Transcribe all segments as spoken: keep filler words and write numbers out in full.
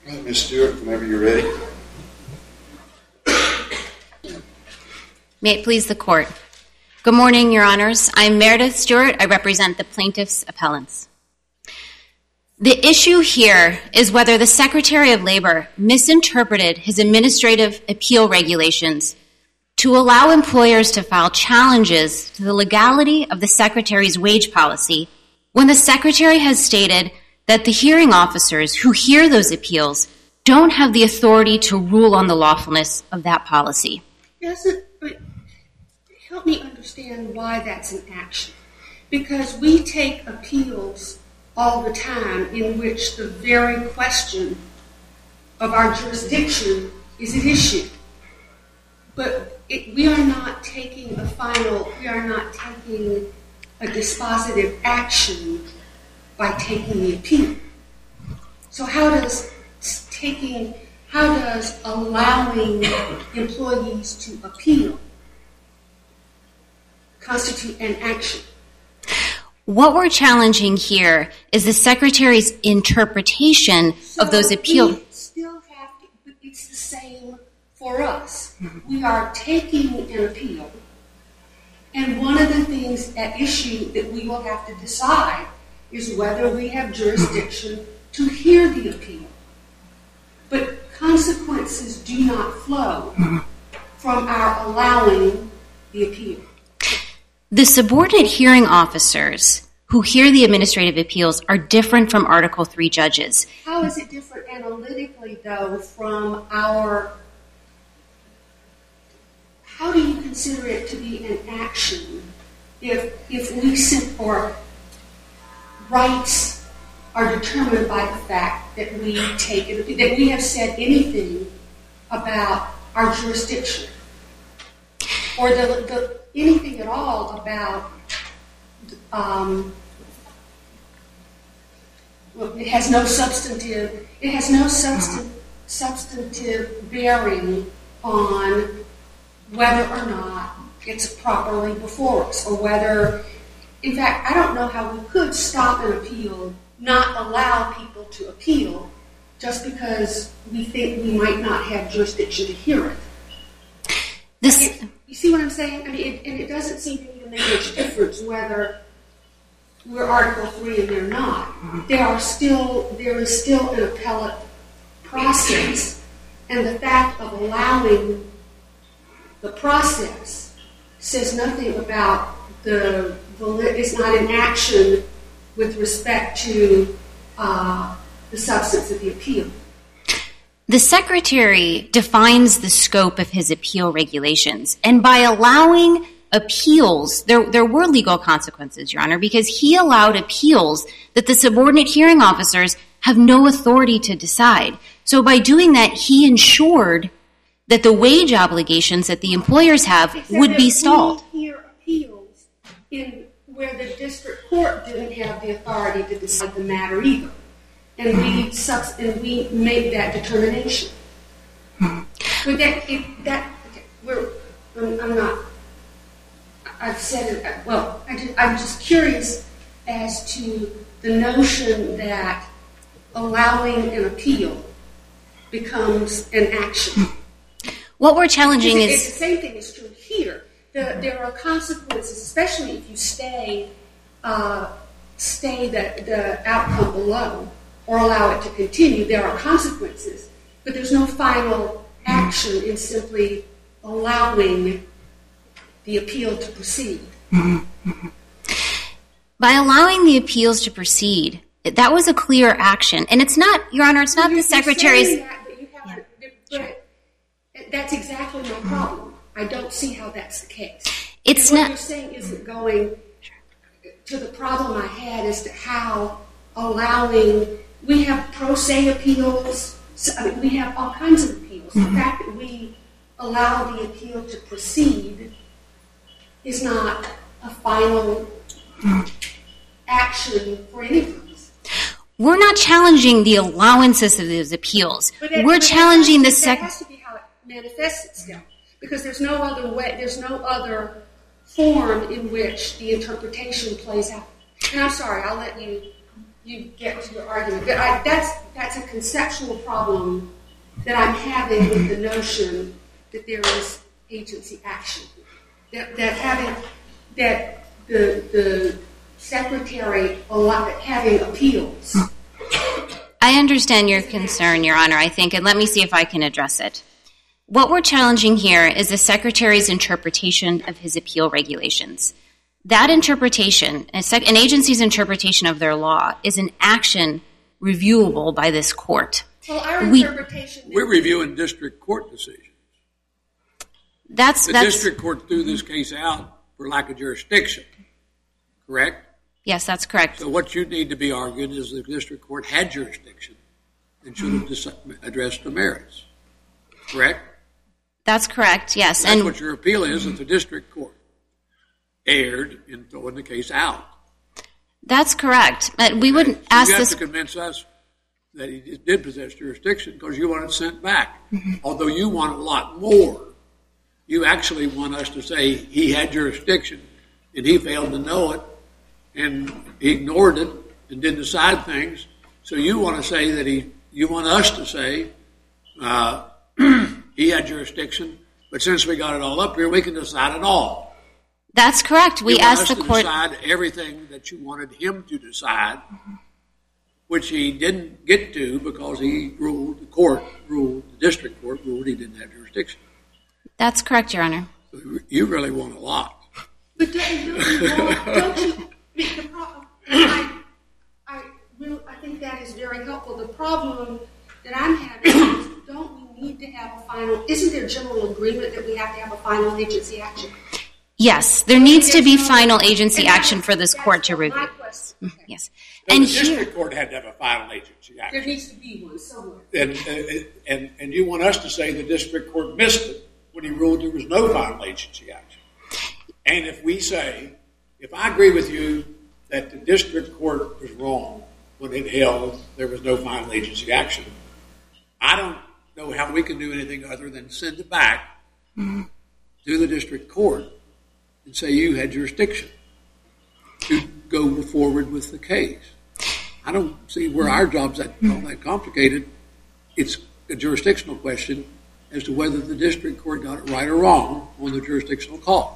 All right, Miz Stewart, whenever you're ready. May it please the Court. Good morning, Your Honors. I'm Meredith Stewart. I represent the plaintiff's appellants. The issue here is whether the Secretary of Labor misinterpreted his administrative appeal regulations to allow employers to file challenges to the legality of the Secretary's wage policy when the Secretary has stated that the hearing officers who hear those appeals don't have the authority to rule on the lawfulness of that policy. Yes, but help me understand why that's an action. Because we take appeals all the time in which the very question of our jurisdiction is at issue. But it, we are not taking a final, we are not taking a dispositive action by taking the appeal. So how does taking, how does allowing employees to appeal constitute an action? What we're challenging here is the Secretary's interpretation so of those appeals. We still have to, but it's the same for us. Mm-hmm. We are taking an appeal, and one of the things at issue that we will have to decide is whether we have jurisdiction to hear the appeal. But consequences do not flow from our allowing the appeal. The subordinate hearing officers who hear the administrative appeals are different from Article three judges. How is it different analytically, though, from our... How do you consider it to be an action if if we sit or rights are determined by the fact that we take it, that we have said anything about our jurisdiction, or the, the anything at all about um, well, it has no substantive it has no substan- substantive bearing on whether or not it's properly before us, or whether, in fact, I don't know how we could stop an appeal, not allow people to appeal, just because we think we might not have jurisdiction to hear it. This, it you see what I'm saying? I mean, it, and it doesn't seem to me to make much difference whether we're Article three and they're not. There are still, there is still an appellate process, and the fact of allowing the process says nothing about the, it's not an action with respect to uh, the substance of the appeal. The Secretary defines the scope of his appeal regulations, and by allowing appeals, there, there were legal consequences, Your Honor, because he allowed appeals that the subordinate hearing officers have no authority to decide. So by doing that, he ensured that the wage obligations that the employers have Except would be stalled. We hear appeals in where the district court didn't have the authority to decide the matter either, and we subs- and we made that determination. But that it, that we're I'm, I'm not. I've said it. Well, I just, I'm just curious as to the notion that allowing an appeal becomes an action. What we're challenging it's, is... It's the same thing is true here. The, there are consequences, especially if you stay uh, stay the, the outcome below or allow it to continue. There are consequences, but there's no final action in simply allowing the appeal to proceed. By allowing the appeals to proceed, that was a clear action. And it's not, Your Honor, it's not you're, the Secretary's... You're saying that, but you haven't, yeah, sure. That's exactly my problem. I don't see how that's the case. It's and what not. you're saying isn't going to the problem I had as to how allowing, we have pro se appeals, so, I mean, we have all kinds of appeals. Mm-hmm. The fact that we allow the appeal to proceed is not a final action for any of us. We're not challenging the allowances of those appeals. But it, We're but challenging it the has, sec. That has to be how it manifests itself, because there's no other way. There's no other form in which the interpretation plays out. And I'm sorry, I'll let you you get to your argument. But I, that's, that's a conceptual problem that I'm having with the notion that there is agency action. That, that having, that the, the secretary having appeals. I understand your concern, Your Honor, I think, and let me see if I can address it. What we're challenging here is the Secretary's interpretation of his appeal regulations. That interpretation, an agency's interpretation of their law, is an action reviewable by this court. Well, our we, interpretation... We're reviewing district court decisions. That's, the that's, district court threw this case out for lack of jurisdiction, correct? Yes, that's correct. So what you need to be arguing is the district court had jurisdiction and should have dis- addressed the merits, correct? That's correct, yes. That's and what your appeal is, that the district court erred in throwing the case out. That's correct. Uh, we wouldn't so ask you have this... to convince us that he did possess jurisdiction because you want it sent back. Mm-hmm. Although you want a lot more. You actually want us to say he had jurisdiction and he failed to know it and he ignored it and didn't decide things. So you want to say that he, you want us to say uh, he had jurisdiction, but since we got it all up here, we can decide it all. That's correct. We you want asked us the to court... decide everything that you wanted him to decide, mm-hmm. which he didn't get to because he ruled, the court ruled, the district court ruled he didn't have jurisdiction. That's correct, Your Honor. So you really want a lot. But don't, don't, don't you... The problem, I, I, I think that is very helpful. The problem that I'm having is, don't we need to have a final... Isn't there general agreement that we have to have a final agency action? Yes, there needs to be final agency action for this court to review. My question. Okay. Yes. So and the district here, court had to have a final agency action. There needs to be one somewhere. And, and, and, and you want us to say the district court missed it when he ruled there was no final agency action. And if we say, if I agree with you that the district court was wrong when it held there was no final agency action, I don't know how we can do anything other than send it back mm-hmm. to the district court and say you had jurisdiction to go forward with the case. I don't see where our job's that, all that complicated. It's a jurisdictional question as to whether the district court got it right or wrong on the jurisdictional call.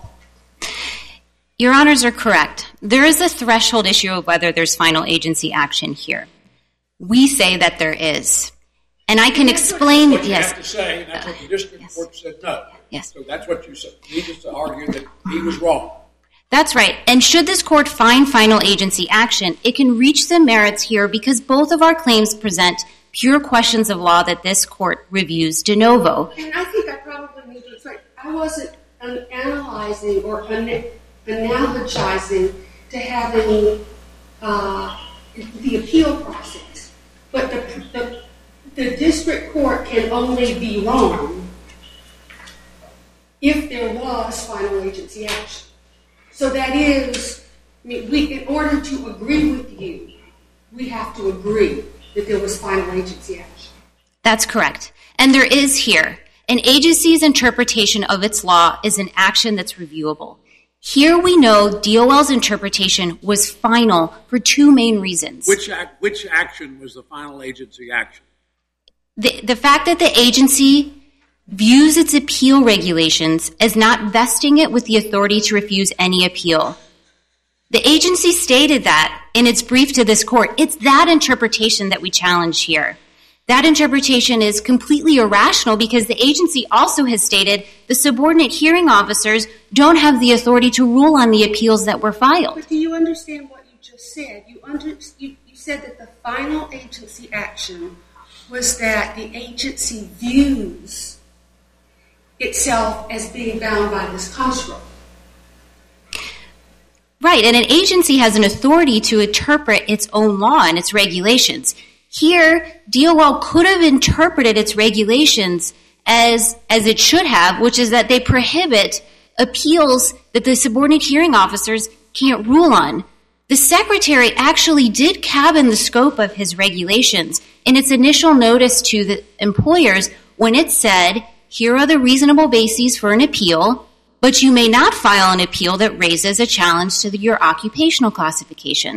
Your Honors are correct. There is a threshold issue of whether there's final agency action here. We say that there is. And I can that's explain... What you yes. have to say, and that's what the district yes. court said no. Yes. So that's what you said. You need to argue that he was wrong. That's right. And should this court find final agency action, it can reach the merits here because both of our claims present pure questions of law that this court reviews de novo. And I think I probably need to explain. I wasn't um, analyzing or an- analogizing to having uh, the appeal process. But the, the, the district court can only be wrong if there was final agency action. So that is, I mean, we, in order to agree with you, we have to agree that there was final agency action. That's correct. And there is here. An agency's interpretation of its law is an action that's reviewable. Here we know D O L's interpretation was final for two main reasons. Which act, which action was the final agency action? The, the fact that the agency views its appeal regulations as not vesting it with the authority to refuse any appeal. The agency stated that in its brief to this court. It's that interpretation that we challenge here. That interpretation is completely irrational because the agency also has stated the subordinate hearing officers don't have the authority to rule on the appeals that were filed. But do you understand what you just said? You, under, you, you said that the final agency action was that the agency views itself as being bound by this construct. Right, and an agency has an authority to interpret its own law and its regulations. Here, D O L could have interpreted its regulations as, as it should have, which is that they prohibit appeals that the subordinate hearing officers can't rule on. The Secretary actually did cabin the scope of his regulations in its initial notice to the employers when it said, here are the reasonable bases for an appeal, but you may not file an appeal that raises a challenge to the, your occupational classification.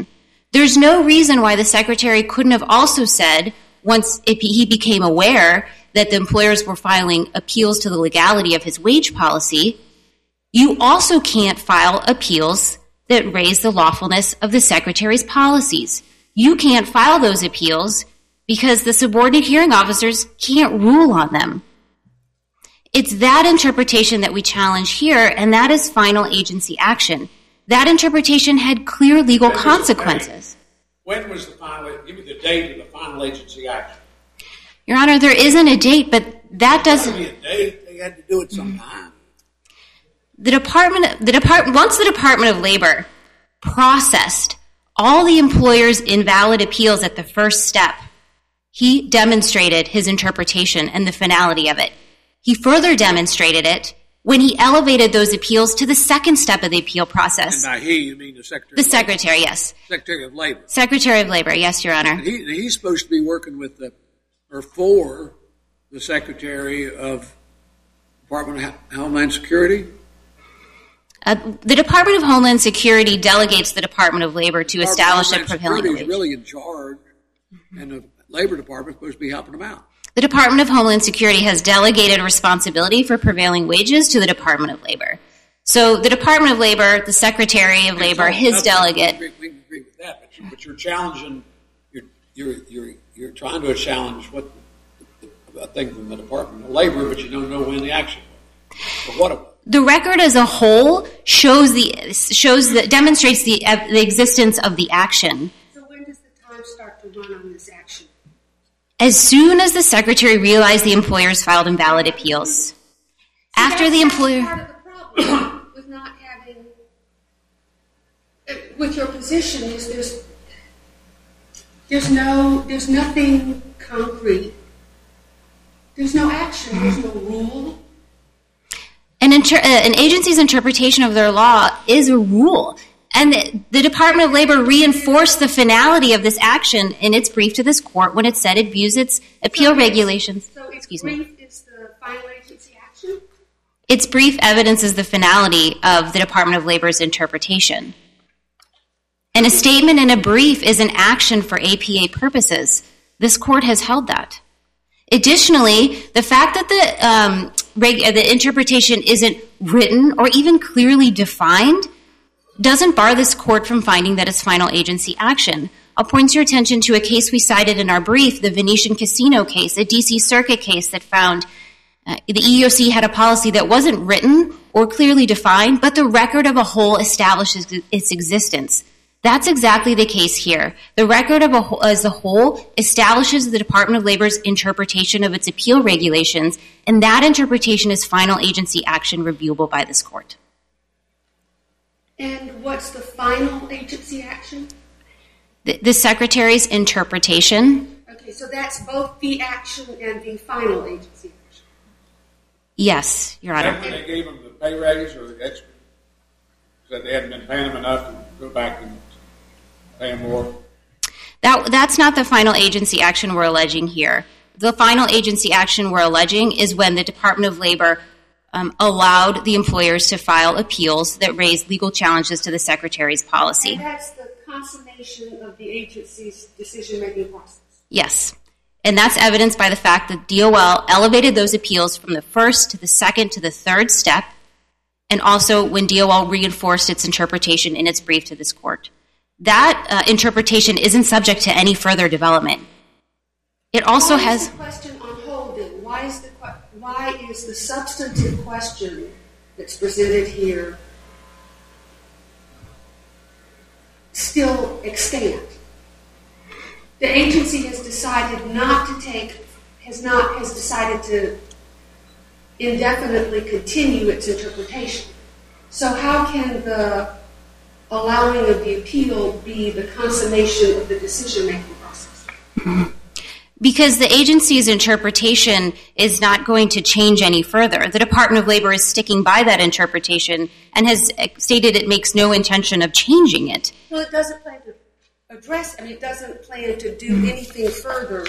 There's no reason why the Secretary couldn't have also said, once if he became aware that the employers were filing appeals to the legality of his wage policy, you also can't file appeals that raise the lawfulness of the Secretary's policies. You can't file those appeals because the subordinate hearing officers can't rule on them. It's that interpretation that we challenge here, and that is final agency action. That interpretation had clear legal consequences. When was the final, give me the date of the final agency action. Your Honor, there isn't a date, but that doesn't... There had to be a date. They had to do it sometime. The Department, the Department, once the Department of Labor processed all the employer's invalid appeals at the first step, he demonstrated his interpretation and the finality of it. He further demonstrated it when he elevated those appeals to the second step of the appeal process. And by he, you mean the Secretary The of Labor? Secretary, yes. Secretary of Labor. Secretary of Labor, yes, Your Honor. And he, he's supposed to be working with the, or for the Secretary of Department of Homeland Security? Uh, the Department of Homeland Security delegates the Department of Labor to establish a prevailing wage. The really in charge, and the Labor Department is supposed to be helping them out. The Department of Homeland Security has delegated responsibility for prevailing wages to the Department of Labor. So the Department of Labor, the Secretary of Labor, so, his delegate... We, we agree with that, but, you, but you're challenging, you're, you're, you're, you're trying to challenge what a thing from the Department of Labor, but you don't know when the action was. But what about it? The record as a whole shows the shows that demonstrates the uh, the existence of the action. So when does the time start to run on this action? As soon as the Secretary realized the employers filed invalid appeals. See, After that's, the that's employer... part of the problem with not having... Uh, with your position is there's... There's no... There's nothing concrete. There's no action. There's no rule. An, inter- uh, an agency's interpretation of their law is a rule. And the, the Department of Labor reinforced the finality of this action in its brief to this court when it said it views its appeal so regulations. So its Excuse brief me. is the final agency action? Its brief evidences the finality of the Department of Labor's interpretation. And a statement in a brief is an action for A P A purposes. This court has held that. Additionally, the fact that the um, reg- the interpretation isn't written or even clearly defined doesn't bar this court from finding that it's final agency action. I'll point your attention to a case we cited in our brief, the Venetian Casino case, a D C Circuit case that found uh, the E E O C had a policy that wasn't written or clearly defined, but the record of a whole establishes its existence. That's exactly the case here. The record of a whole, as a whole establishes the Department of Labor's interpretation of its appeal regulations, and that interpretation is final agency action reviewable by this court. And what's the final agency action? The, the Secretary's interpretation. Okay, so that's both the action and the final agency action. Yes, Your Honor. Is that when they gave them the pay raise or the extra? That they hadn't been paying them enough to go back and pay them more? That, that's not the final agency action we're alleging here. The final agency action we're alleging is when the Department of Labor um, allowed the employers to file appeals that raised legal challenges to the Secretary's policy. And that's the consummation of the agency's decision-making process. Yes. And that's evidenced by the fact that D O L elevated those appeals from the first to the second to the third step, and also when D O L reinforced its interpretation in its brief to this court. That uh, interpretation isn't subject to any further development. It also why has... Is the question on hold then? Why is, the, why is the substantive question that's presented here still extant? The agency has decided not to take, has not, has decided to indefinitely continue its interpretation. So how can the allowing of the appeal be the consummation of the decision-making process? Because the agency's interpretation is not going to change any further. The Department of Labor is sticking by that interpretation and has stated it makes no intention of changing it. Well, it doesn't plan to address, I mean, it doesn't plan to do anything further.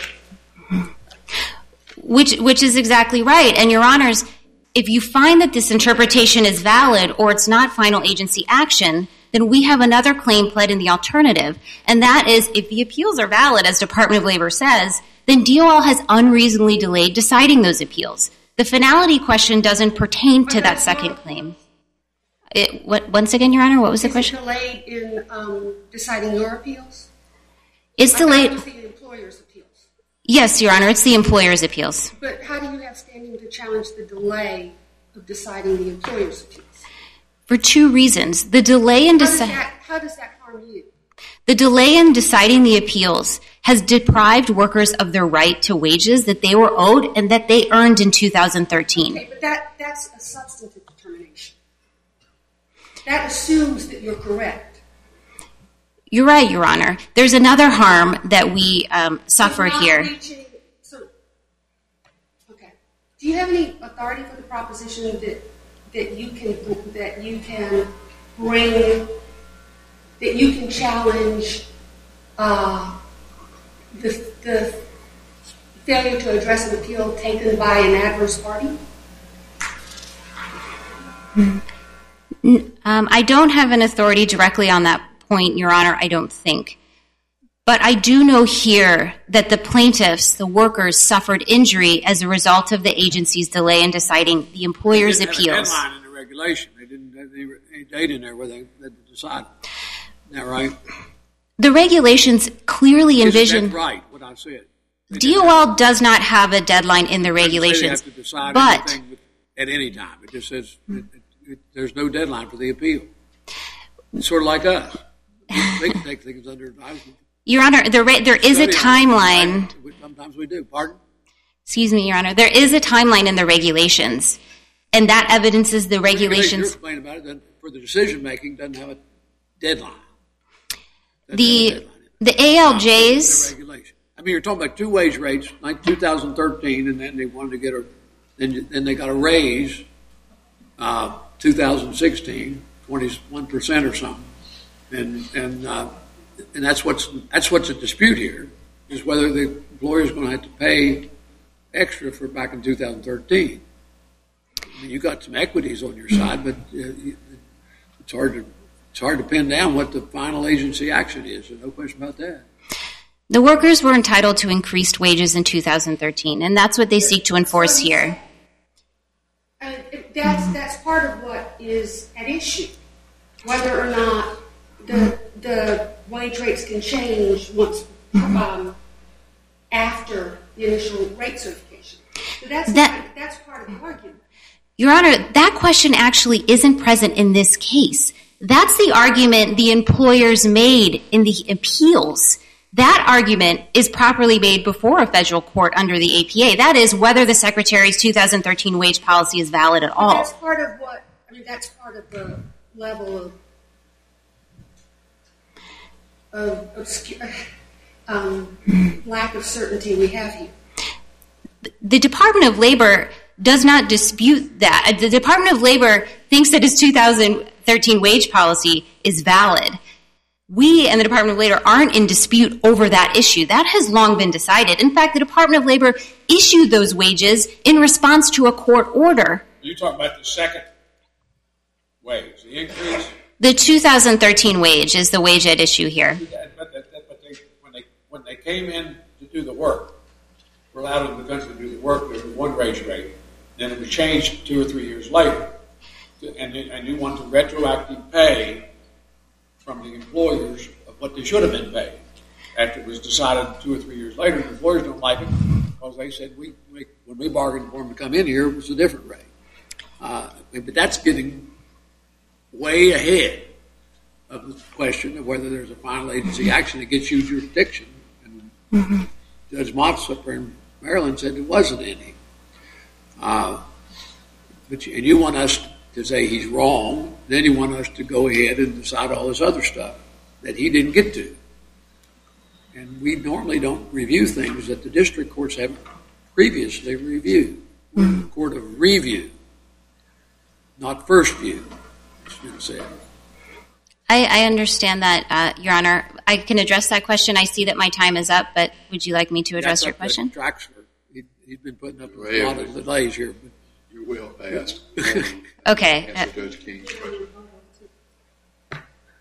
Which, which is exactly right. And, Your Honors, if you find that this interpretation is valid or it's not final agency action, then we have another claim pled in the alternative, and that is if the appeals are valid, as Department of Labor says, then D O L has unreasonably delayed deciding those appeals. The finality question doesn't pertain to that second claim. It, what, once again, Your Honor, what was the Is question? it delayed in um, deciding your appeals? It's I thought delayed. it was the employer's appeals. Yes, Your Honor, it's the employer's appeals. But how do you have standing to challenge the delay of deciding the employer's appeals? For two reasons. The delay in How does deciding... that, how does that harm you? The delay in deciding the appeals has deprived workers of their right to wages that they were owed and that they earned in two thousand thirteen. Okay, but that, that's a substantive determination. That assumes that you're correct. You're right, Your Honor. There's another harm that we um, suffered Not here. reaching- so, okay. Do you have any authority for the proposition that that you can that you can bring that you can challenge uh, the the failure to address an appeal taken by an adverse party? Um, I don't have an authority directly on that point, Your Honor, I don't think. But I do know here that the plaintiffs, the workers, suffered injury as a result of the agency's delay in deciding the employer's They didn't appeals. have a deadline in the regulation. They didn't have any, any date in there where they had to decide. Isn't that right? The regulations clearly envision... Isn't that right, what I said? They D O L does not have a deadline in the They regulations, have to decide but anything at any time. It just says it, it, it, there's no deadline for the appeal. It's sort of like us. They can take things under advisement. Your Honor, there, there is a timeline. Sometimes we do. Pardon? Excuse me, Your Honor. There is a timeline in the regulations, and that evidences the You're regulations. complaining about it that for the decision making doesn't have a deadline. Doesn't The have a deadline. the A L The Js. regulation. I mean, you're talking about two wage rates, like two thousand thirteen, and then they wanted to get a, then then they got a raise, uh, two thousand sixteen, twenty-one percent or something, and and uh, and that's what's that's what's at dispute here is whether the employer is going to have to pay extra for back in two thousand thirteen. I mean, you got some equities on your side, but uh, it's hard to it's hard to pin down what the final agency action is. There's no question about that. The workers were entitled to increased wages in two thousand thirteen, and that's what they seek to enforce here. Uh, that's that's part of what is at issue, whether or not the the wage rates can change once um, after the initial rate certification. So that's That- that's part of the argument. Your Honor, that question actually isn't present in this case. That's the argument the employers made in the appeals. That argument is properly made before a federal court under the A P A. That is whether the Secretary's two thousand thirteen wage policy is valid at But all. that's part of what I mean. That's part of the level of of obscure, um, lack of certainty we have here. The Department of Labor does not dispute that. The Department of Labor thinks that its two thousand thirteen wage policy is valid. We and the Department of Labor aren't in dispute over that issue. That has long been decided. In fact, the Department of Labor issued those wages in response to a court order. You talk about the second wage, the increase. The two thousand thirteen wage is the wage at issue here. But, but, but they, when they when they came in to do the work, were allowed in the country to do the work. There was one wage rate. Then it was changed two or three years later, and and you want to retroactive pay from the employers of what they should have been paid after it was decided two or three years later. The employers don't like it because they said we, we when we bargained for them to come in here, it was a different rate. Uh, but that's getting way ahead of the question of whether there's a final agency action that gets you jurisdiction. And mm-hmm. Judge Motz up there in Maryland said there wasn't any. Uh, but you, and you want us to say he's wrong, then you want us to go ahead and decide all this other stuff that he didn't get to. And we normally don't review things that the district courts have previously reviewed. We're in the court of review, not first view, it's been said. I, I understand that, uh, Your Honor. I can address that question. I see that my time is up, but would you like me to address That's your up question? to Draxler. He, he's been putting up with a lot of delays here. But You will ask. Okay. Answer Judge King's question.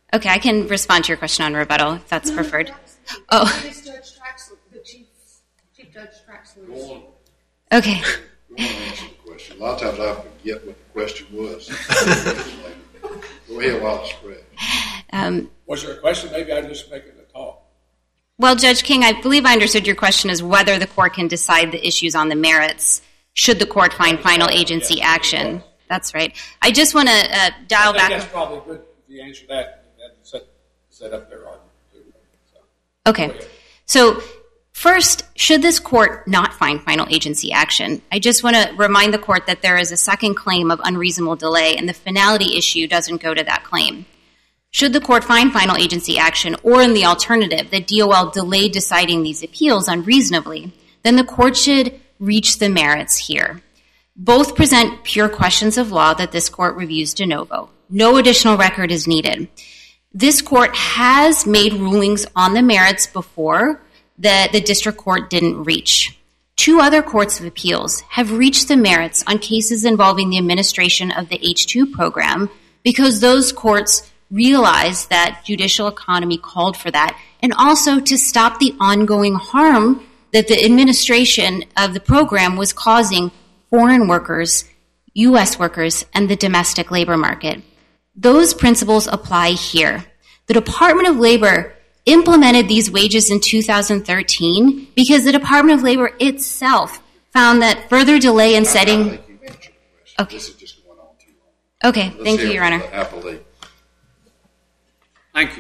Okay, I can respond to your question on rebuttal if that's No, preferred. that was me. Oh. That is Judge Traxler, the Chief, Chief Judge Traxler. Go on. Okay. Go on and answer the question. A lot of times I forget what the question was. Go ahead while it's fresh. Um, Was there a question? Maybe I just make it a talk. well, Judge King, I believe I understood your question as whether the court can decide the issues on the merits should the court find final agency action. That's right. I just want to uh, dial I think back. that's probably good if you answer that and set, set up their argument too. So, Okay. go ahead. So, first, should this court not find final agency action? I just want to remind the court that there is a second claim of unreasonable delay, and the finality issue doesn't go to that claim. Should the court find final agency action, or in the alternative, that D O L delayed deciding these appeals unreasonably, then the court should reach the merits here. Both present pure questions of law that this court reviews de novo. No additional record is needed. This court has made rulings on the merits before that the district court didn't reach. Two other courts of appeals have reached the merits on cases involving the administration of the H two program because those courts realized that judicial economy called for that, and also to stop the ongoing harm that the administration of the program was causing foreign workers, U S workers, and the domestic labor market. Those principles apply here. The Department of Labor implemented these wages in two thousand thirteen because the Department of Labor itself found that further delay in I setting... think you've answered the question. Okay. This is just going on too long. Okay, Let's thank you, hear Your from Honor. the appellee. Thank you.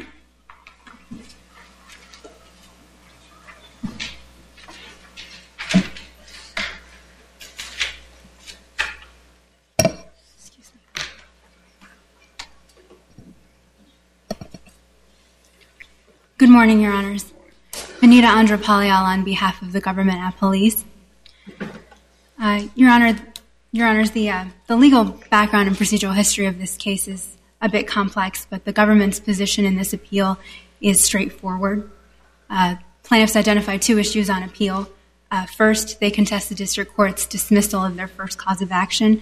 Good morning, Your Honors. Benita Andropalial on behalf of the government at police. Uh, Your Honor, Your Honors, the uh, the legal background and procedural history of this case is a bit complex, but the government's position in this appeal is straightforward. Uh, plaintiffs identified two issues on appeal. Uh, first, they contest the district court's dismissal of their first cause of action.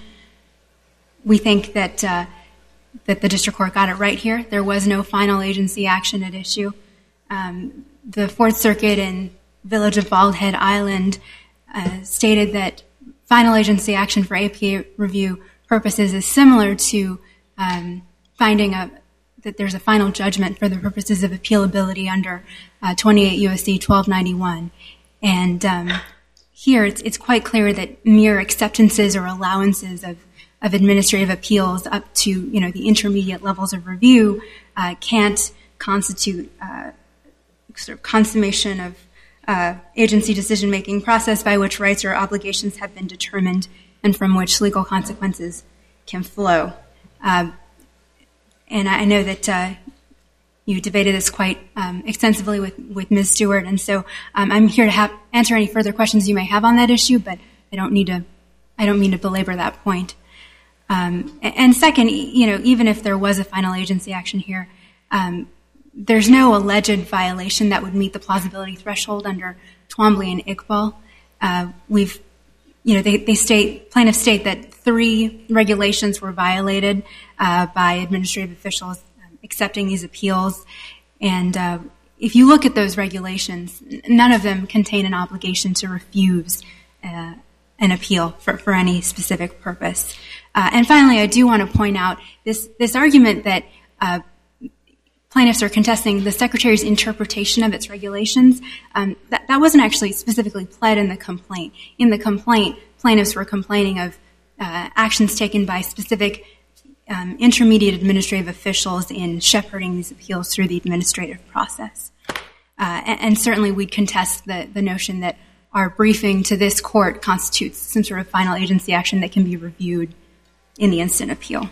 We think that uh, that the district court got it right here. There was no final agency action at issue. Um, the Fourth Circuit in Village of Bald Head Island uh, stated that final agency action for A P A review purposes is similar to um, finding a, that there's a final judgment for the purposes of appealability under uh, twenty-eight U S C twelve ninety-one. And um, here it's, it's quite clear that mere acceptances or allowances of, of administrative appeals up to, you know, the intermediate levels of review uh, can't constitute uh, sort of consummation of uh, agency decision-making process by which rights or obligations have been determined and from which legal consequences can flow. Uh, and I know that uh, you debated this quite um, extensively with, with Miz Stewart, and so um, I'm here to have, answer any further questions you may have on that issue, but I don't need to, I don't mean to belabor that point. Um, and second, you know, even if there was a final agency action here, um, there's no alleged violation that would meet the plausibility threshold under Twombly and Iqbal. Uh, we've, you know, they, they state, plaintiffs state that three regulations were violated uh, by administrative officials um, accepting these appeals. And uh, if you look at those regulations, none of them contain an obligation to refuse uh, an appeal for, for any specific purpose. Uh, and finally, I do want to point out this, this argument that uh, plaintiffs are contesting the Secretary's interpretation of its regulations. Um, that, that wasn't actually specifically pled in the complaint. In the complaint, plaintiffs were complaining of uh, actions taken by specific um, intermediate administrative officials in shepherding these appeals through the administrative process. Uh, and, and certainly we'd contest the, the notion that our briefing to this court constitutes some sort of final agency action that can be reviewed in the instant appeal.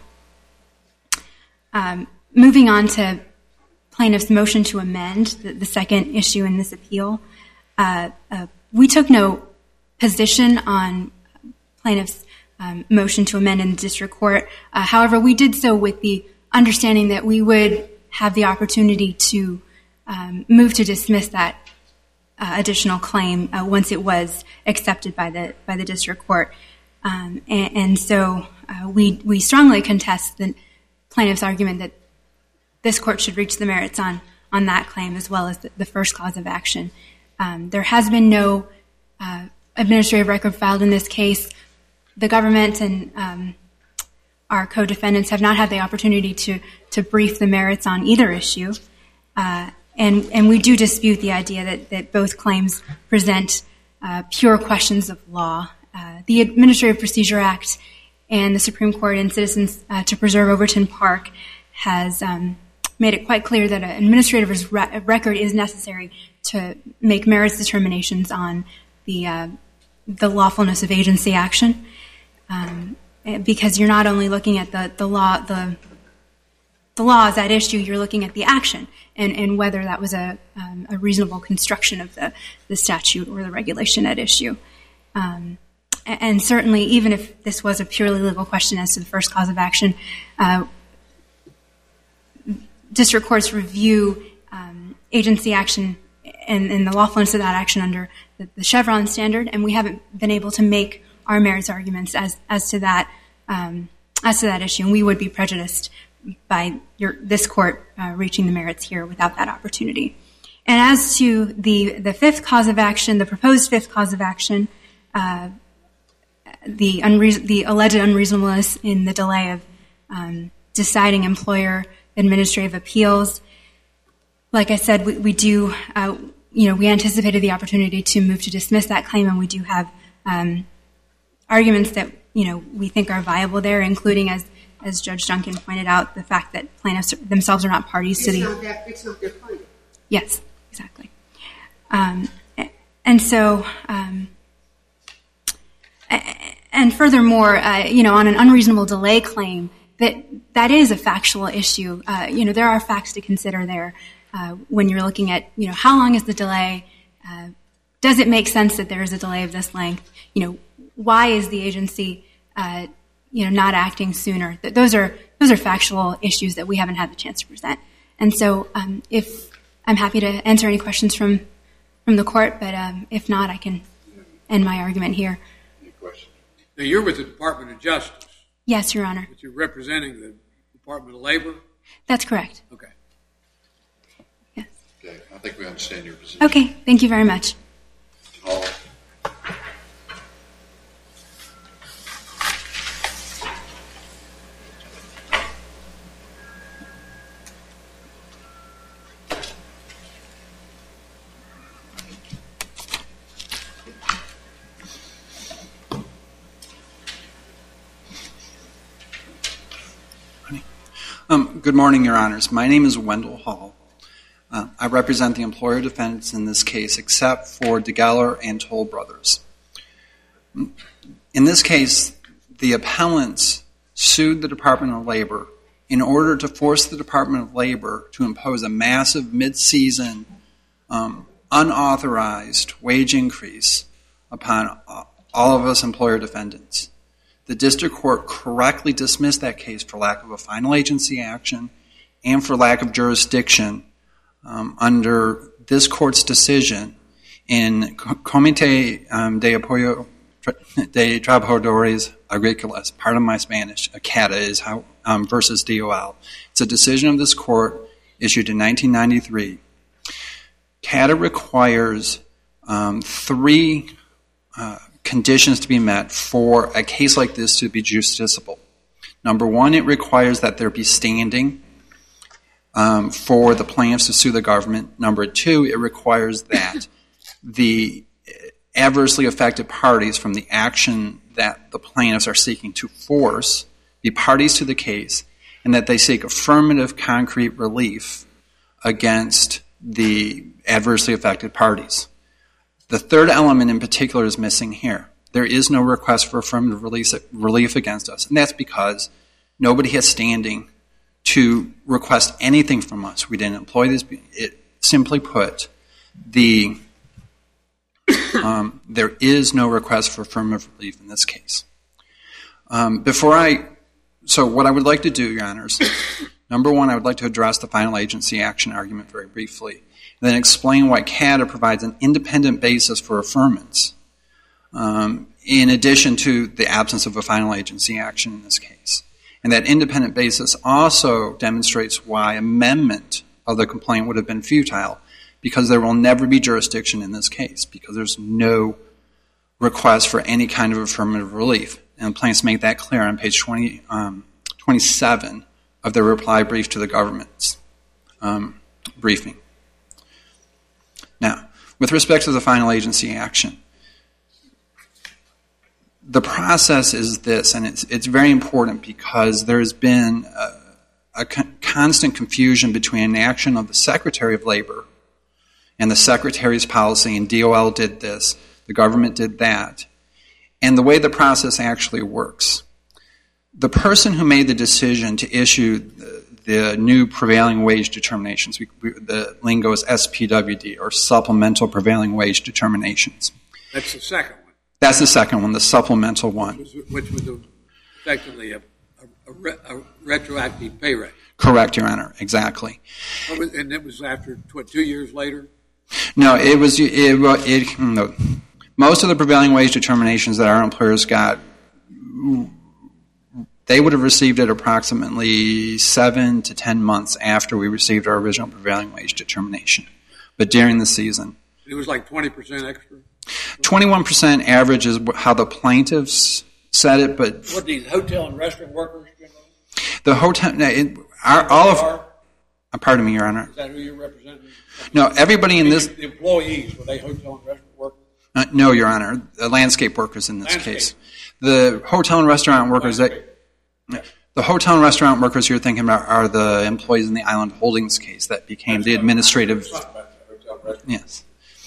Um, moving on to plaintiff's motion to amend, the, the second issue in this appeal, uh, uh, we took no position on plaintiff's um, motion to amend in the district court. Uh, however, we did so with the understanding that we would have the opportunity to um, move to dismiss that uh, additional claim uh, once it was accepted by the by the district court. Um, and, and so uh, we we strongly contest the plaintiff's argument that this court should reach the merits on, on that claim as well as the, the first cause of action. Um, there has been no uh, administrative record filed in this case. The government and um, our co-defendants have not had the opportunity to, to brief the merits on either issue. Uh, and, and we do dispute the idea that, that both claims present uh, pure questions of law. Uh, the Administrative Procedure Act and the Supreme Court in Citizens uh, to Preserve Overton Park has um, made it quite clear that an administrative re- record is necessary to make merits determinations on the uh, the lawfulness of agency action, um, because you're not only looking at the, the law the the laws at issue, you're looking at the action and, and whether that was a um, a reasonable construction of the, the statute or the regulation at issue. Um, and certainly, even if this was a purely legal question as to the first cause of action, uh, district courts review um, agency action and, and the lawfulness of that action under the, the Chevron standard, and we haven't been able to make our merits arguments as as to that um, as to that issue, and we would be prejudiced by your, this court uh, reaching the merits here without that opportunity. And as to the the fifth cause of action, the proposed fifth cause of action, uh, the unreason, the alleged unreasonableness in the delay of um, deciding employer administrative appeals. Like I said, we, we do, uh, you know, we anticipated the opportunity to move to dismiss that claim, and we do have um, arguments that, you know, we think are viable there, including, as as Judge Duncan pointed out, the fact that plaintiffs themselves are not parties it's to the... Not that, it's not their plaintiff. Yes, exactly. Um, and so... Um, And furthermore, uh, you know, on an unreasonable delay claim, that that is a factual issue. Uh, you know, there are facts to consider there uh, when you're looking at, you know, how long is the delay? Uh, does it make sense that there is a delay of this length? You know, why is the agency, uh, you know, not acting sooner? Th- those are those are factual issues that we haven't had the chance to present. And so, um, if I'm happy to answer any questions from from the court, but um, if not, I can end my argument here. Now, you're with the Department of Justice. Yes, Your Honor. But you're representing the Department of Labor? That's correct. Okay. Yes. Okay, I think we understand your position. Okay, thank you very much. Hall. Um, good morning, Your Honors. My name is Wendell Hall. Uh, I represent the employer defendants in this case, except for DeGeller and Toll Brothers. In this case, the appellants sued the Department of Labor in order to force the Department of Labor to impose a massive mid-season, um, unauthorized wage increase upon all of us employer defendants. The district court correctly dismissed that case for lack of a final agency action and for lack of jurisdiction um, under this court's decision in Comité um, de Apoyo de Trabajadores Agrícolas, part of my Spanish, C A T A is how, um, versus D O L. It's a decision of this court issued in nineteen ninety-three. C A T A requires um, three uh, conditions to be met for a case like this to be justiciable. Number one, it requires that there be standing um, for the plaintiffs to sue the government. Number two, it requires that the adversely affected parties from the action that the plaintiffs are seeking to force be parties to the case, and that they seek affirmative concrete relief against the adversely affected parties. The third element in particular is missing here. There is no request for affirmative release, relief against us, and that's because nobody has standing to request anything from us. We didn't employ this. It, simply put, the um, there is no request for affirmative relief in this case. Um, before I, so what I would like to do, Your Honors, number one, I would like to address the final agency action argument very briefly, and then explain why C A T A provides an independent basis for affirmance, um, in addition to the absence of a final agency action in this case. And that independent basis also demonstrates why amendment of the complaint would have been futile, because there will never be jurisdiction in this case, because there's no request for any kind of affirmative relief. And plaintiffs make that clear on page twenty, um, twenty-seven of their reply brief to the government's um, briefing. Now, with respect to the final agency action, the process is this, and it's it's very important because there's been a, a con- constant confusion between an action of the Secretary of Labor and the Secretary's policy, and D O L did this, the government did that, and the way the process actually works. The person who made the decision to issue the, the new prevailing wage determinations, we, we, the lingo is S P W D, or Supplemental Prevailing Wage Determinations. That's the second one. That's the second one, the supplemental one. Which was, which was a, effectively a, a, a, re, a retroactive pay rate. Correct, Your Honor, exactly. Was, and it was after, what, two years later? No, it was, it, it, no. Most of the prevailing wage determinations that our employers got, they would have received it approximately seven to ten months after we received our original prevailing wage determination. But during the season. It was like twenty percent extra? twenty-one percent average is how the plaintiffs said it, but... What, these hotel and restaurant workers generally? The hotel... It, our, all of... Uh, pardon me, Your Honor. Is that who you're representing? No, everybody in this... The employees, were they hotel and restaurant workers? Uh, no, Your Honor. The landscape workers in this Landscape. case. The hotel and restaurant workers that... The hotel and restaurant workers you're thinking about are the employees in the Island Holdings case that became That's the administrative... Yes.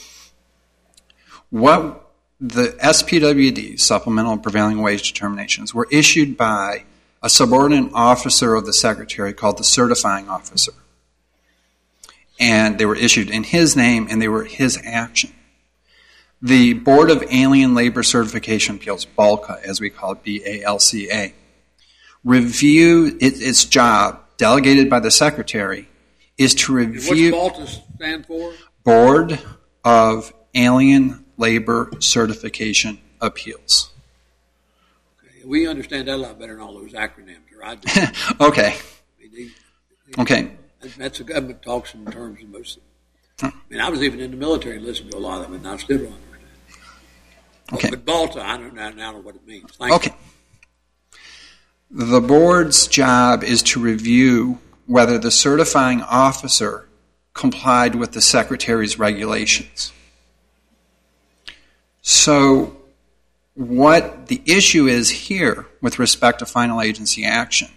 What the S P W D, Supplemental Prevailing Wage Determinations, were issued by a subordinate officer of the Secretary called the certifying officer. And they were issued in his name, and they were his action. The Board of Alien Labor Certification Appeals, BALCA, as we call it, B A L C A, review it, its job, delegated by the Secretary, is to review... What's BALCA stand for? Board of Alien Labor Certification Appeals. Okay. We understand that a lot better than all those acronyms, or I do. Okay. They, they, Okay. That's the government talks in terms of most of them. I mean, I was even in the military and listened to a lot of them, and I still don't understand. Okay. But BALCA, I don't now know what it means. Thank Okay. You. The board's job is to review whether the certifying officer complied with the Secretary's regulations. So what the issue is here with respect to final agency action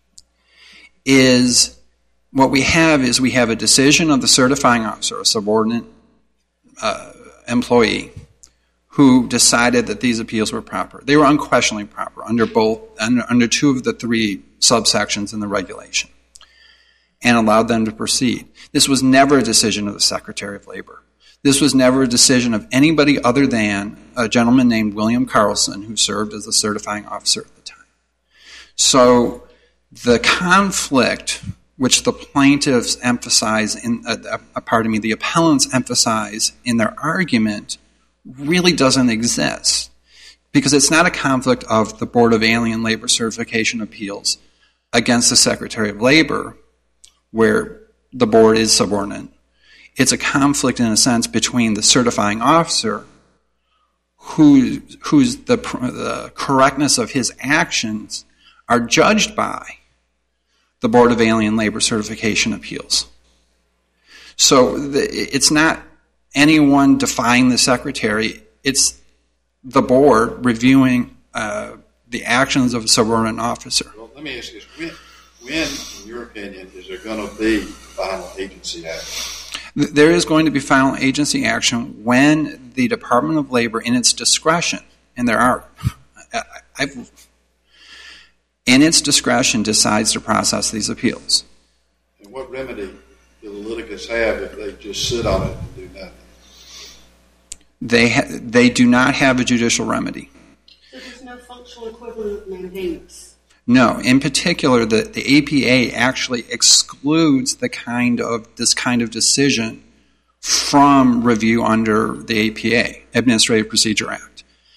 is what we have is we have a decision of the certifying officer, a subordinate uh, employee, who decided that these appeals were proper. They were unquestionably proper under both under, under two of the three subsections in the regulation, and allowed them to proceed. This was never a decision of the Secretary of Labor. This was never a decision of anybody other than a gentleman named William Carlson, who served as the certifying officer at the time. So the conflict which the plaintiffs emphasize in, uh, uh, pardon me, the appellants emphasize in their argument really doesn't exist, because it's not a conflict of the Board of Alien Labor Certification Appeals against the Secretary of Labor, where the board is subordinate. It's a conflict, in a sense, between the certifying officer, who, whose the, the correctness of his actions are judged by the Board of Alien Labor Certification Appeals. So the, it's not anyone defying the Secretary. It's the board reviewing uh, the actions of a subordinate officer. Well, let me ask you this. When, when, in your opinion, is there going to be final agency action? There is going to be final agency action when the Department of Labor, in its discretion, and there are, I've, in its discretion, decides to process these appeals. And what remedy do the litigants have if they just sit on it and do nothing? They ha- they do not have a judicial remedy. So there's no functional equivalent of mandamus? No. In particular, the, the A P A actually excludes the kind of this kind of decision from review under the A P A, Administrative Procedure Act.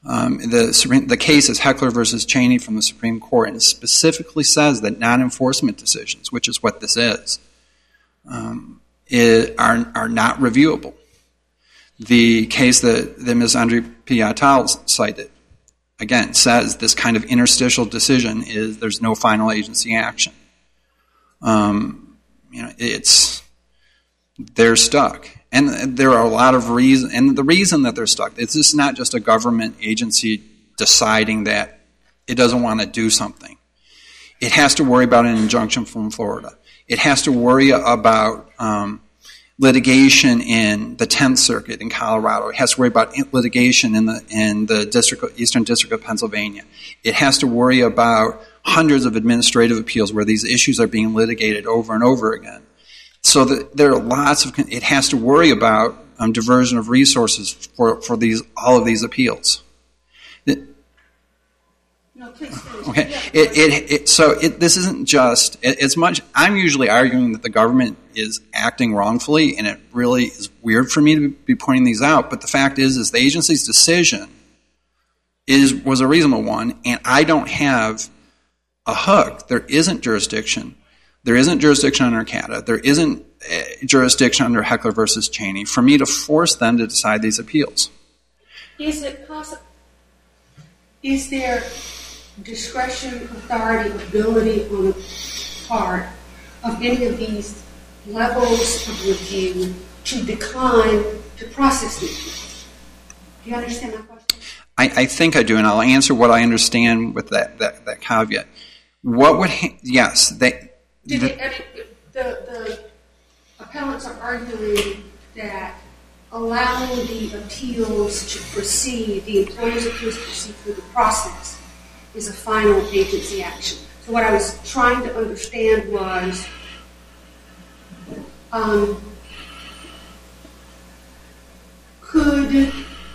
Um, the, Supreme, the case is Heckler versus Cheney from the Supreme Court, and it specifically says that non-enforcement decisions, which is what this is, um, it, are, are not reviewable. The case that, that Miz Andre Piatal cited, again, says this kind of interstitial decision is there's no final agency action. Um, you know, it's, they're stuck. And there are a lot of reasons, and the reason that they're stuck, it's just not just a government agency deciding that it doesn't want to do something. It has to worry about an injunction from Florida. It has to worry about um, litigation in the tenth Circuit in Colorado. It has to worry about litigation in the in the district, Eastern District of Pennsylvania. It has to worry about hundreds of administrative appeals where these issues are being litigated over and over again. So that there are lots of, it has to worry about um, diversion of resources for, for these all of these appeals. It, no, please finish. Okay. Yeah. It, it, it, so it, this isn't just, it, it's much, I'm usually arguing that the government is acting wrongfully, and it really is weird for me to be pointing these out, but the fact is, is the agency's decision is was a reasonable one, and I don't have a hook. There isn't jurisdiction. There isn't jurisdiction under C A T A. There isn't uh, jurisdiction under Heckler versus Cheney for me to force them to decide these appeals. Is it possible? Is there discretion, authority, ability on the part of any of these levels of review to decline to process the appeals? Do you understand my question? I, I think I do, and I'll answer what I understand with that that, that caveat. What would ha- yes they. Did it, I mean, the, the appellants are arguing that allowing the appeals to proceed, the employer's appeals to proceed through the process, is a final agency action. So what I was trying to understand was, um, could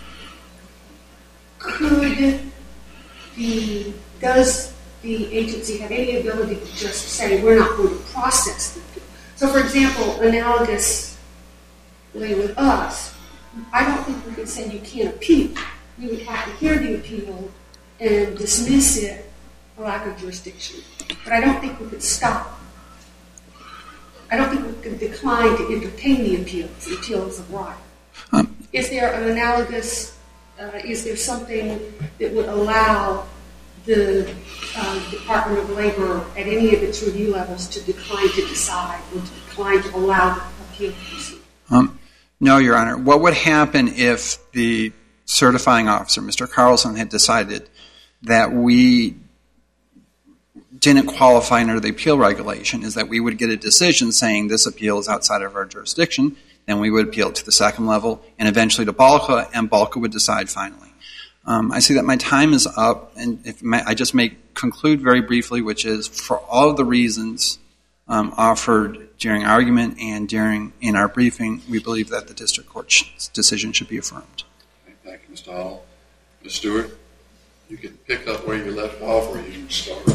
could the does the agency have any ability to just say, we're not going to process the appeal? So, for example, analogously with us, I don't think we can say you can't appeal. We would have to hear the appeal and dismiss it for lack of jurisdiction. But I don't think we could stop. I don't think we could decline to entertain the appeals until it's right. Um, is there an analogous, uh, is there something that would allow the uh, Department of Labor at any of its review levels to decline to decide or to decline to allow the appeal to proceed? Um, no, Your Honor. What would happen if the certifying officer, Mister Carlson, had decided that we didn't qualify under the appeal regulation is that we would get a decision saying this appeal is outside of our jurisdiction, then we would appeal to the second level and eventually to BALCA, and BALCA would decide finally. Um, I see that my time is up, and if may, I just may conclude very briefly, which is for all of the reasons um, offered during argument and during in our briefing, we believe that the district court's decision should be affirmed. Thank you, Mister Hall. Miz Stewart, you can pick up where you left off, or you can start.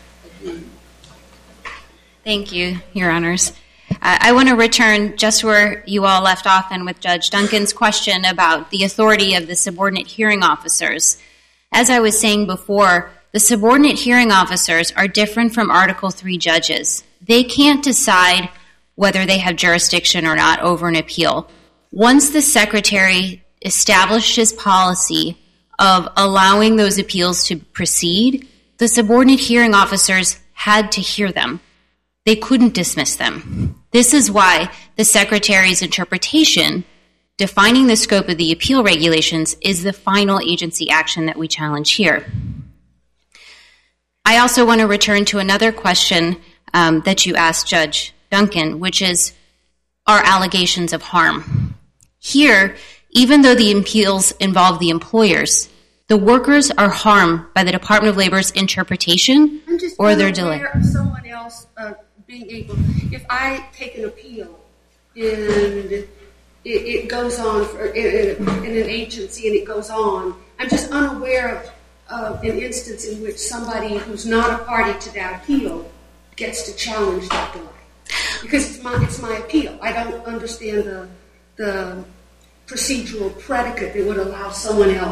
Thank you, Your Honors. Uh, I want to return just where you all left off and with Judge Duncan's question about the authority of the subordinate hearing officers. As I was saying before, the subordinate hearing officers are different from Article three judges. They can't decide whether they have jurisdiction or not over an appeal. Once the Secretary established his policy of allowing those appeals to proceed, the subordinate hearing officers had to hear them. They couldn't dismiss them. This is why the Secretary's interpretation defining the scope of the appeal regulations is the final agency action that we challenge here. I also want to return to another question um, that you asked Judge Duncan, which is, are allegations of harm? Here, even though the appeals involve the employers, the workers are harmed by the Department of Labor's interpretation or their delay. Of someone else uh, being able, if I take an appeal and it, it goes on for, in, in an agency and it goes on, I'm just unaware of, of an instance in which somebody who's not a party to that appeal gets to challenge that delay. Because it's my, it's my appeal. I don't understand the, the procedural predicate that would allow someone else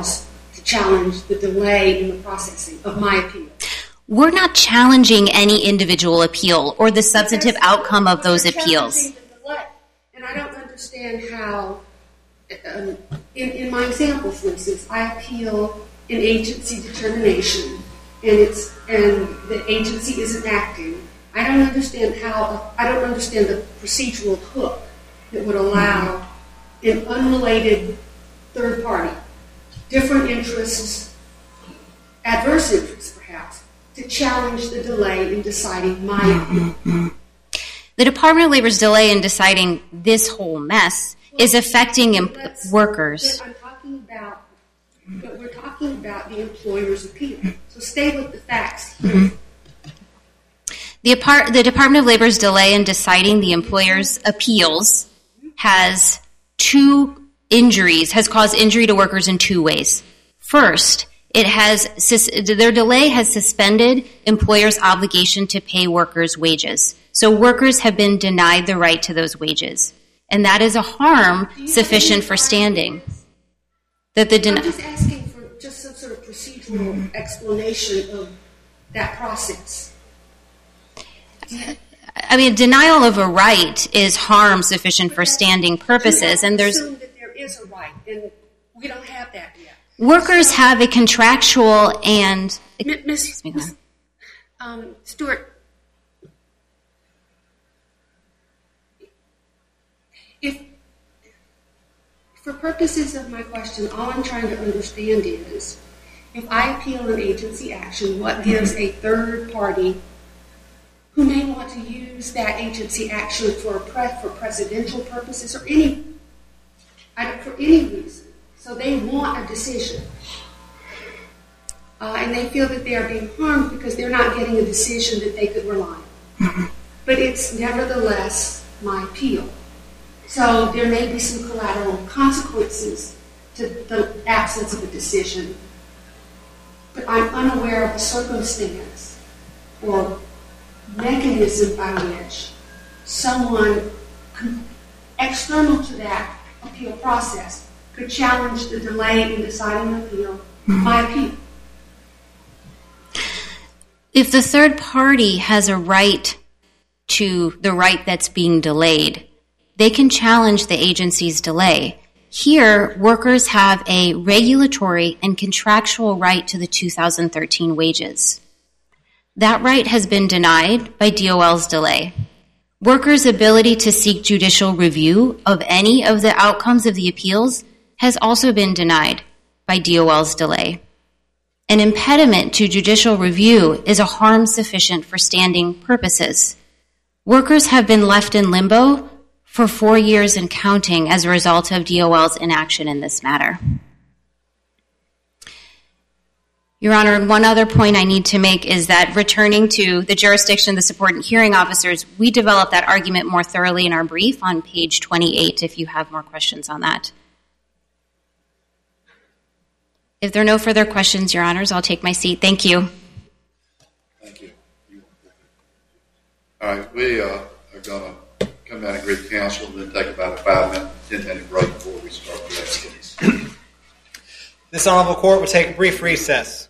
to challenge the delay in the processing of my appeal. We're not challenging any individual appeal or the substantive Because outcome of those you're appeals. challenging the delay. And I don't understand how, um, in, in my example, for instance, I appeal an agency determination, and it's and the agency isn't acting. I don't understand how. I don't understand the procedural hook that would allow an unrelated third party, different interests, adverse interests, perhaps, to challenge the delay in deciding my appeal. The Department of Labor's delay in deciding this whole mess is affecting em- Let's- workers. I'm talking about, but we're talking about the employer's appeal. So stay with the facts here. Mm-hmm. The, apart- the Department of Labor's delay in deciding the employer's appeals has two injuries, has caused injury to workers in two ways. First, it has sus- their delay has suspended employers' obligation to pay workers' wages. So workers have been denied the right to those wages. And that is a harm sufficient for standing. That the den- I'm just asking for just some sort of procedural explanation of that process. I mean, denial of a right is harm sufficient for standing purposes, and there's assume that there is a right, and we don't have that yet. workers have a contractual and M- Miss Excuse me, Miss- um, Stewart, if for purposes of my question, all I'm trying to understand is, if I appeal an agency action, what gives a third party who may want to use that agency action for a pre- for presidential purposes or any I don't, for any reason, so they want a decision, uh, and they feel that they are being harmed because they're not getting a decision that they could rely on. But it's nevertheless my appeal. So there may be some collateral consequences to the absence of a decision, but I'm unaware of a circumstance or mechanism by which someone external to that appeal process could challenge the delay in deciding the appeal, my appeal. if the third party has a right to the right that's being delayed, they can challenge the agency's delay. Here, workers have a regulatory and contractual right to the two thousand thirteen wages. That right has been denied by D O L's delay. Workers' ability to seek judicial review of any of the outcomes of the appeals has also been denied by D O L's delay. An impediment to judicial review is a harm sufficient for standing purposes. Workers have been left in limbo for four years and counting as a result of D O L's inaction in this matter. Your Honor, one other point I need to make is that returning to the jurisdiction of the supporting hearing officers, we developed that argument more thoroughly in our brief on page twenty-eight if you have more questions on that. If there are no further questions, Your Honors, I'll take my seat. Thank you. Thank you. All right, we uh, are going to come down and greet counsel and then take about a five-minute, ten-minute break before we start the next case. This honorable court will take a brief recess.